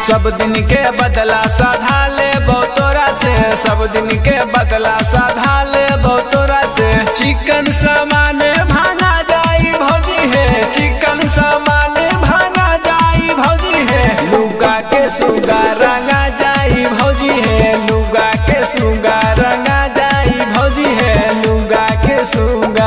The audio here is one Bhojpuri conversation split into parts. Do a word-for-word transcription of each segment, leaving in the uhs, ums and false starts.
सब दिन के बदला साधा ले बहुतोरा से, सब दिन के बदला साधा ले बहुतोरा से। चिकन सामान भांगा जाई भौजी है, चिकन सामान भांगा जाई भौजी है। लुगा के सुगा रंगा जाई भौजी है, लुगा के सुगा रंगा जाई भौजी है, लुगा के सुगा।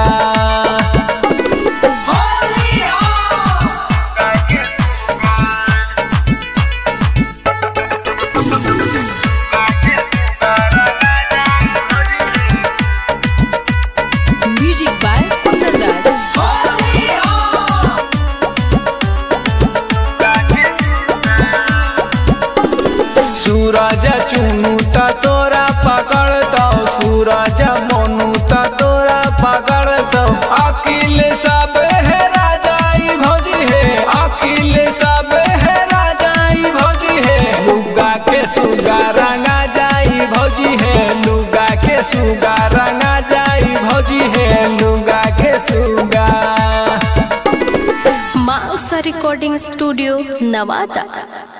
सूरज चुनू त तोरा पकड़तो, सूरज मोनू त तोरा पकड़तो। अकिल सब हेरा जाई भौजी है, अकिल सब हेरा जाई भौजी है। लुगा के सुगा रंगा जाई भौजी है, लुगा के सुगा रंगा जाई भौजी है, लुगा के सुगा। माउसा रिकॉर्डिंग स्टूडियो नवादा।